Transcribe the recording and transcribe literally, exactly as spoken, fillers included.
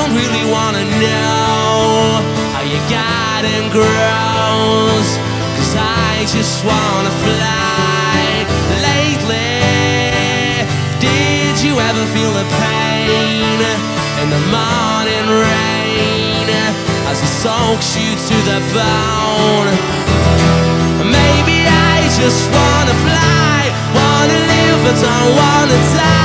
don't really wanna know how your garden grows, 'cause I just wanna fly. Lately, did you ever feel the pain in the morning rain as it soaks you to the bone? Maybe I just wanna fly, wanna live but don't wanna die.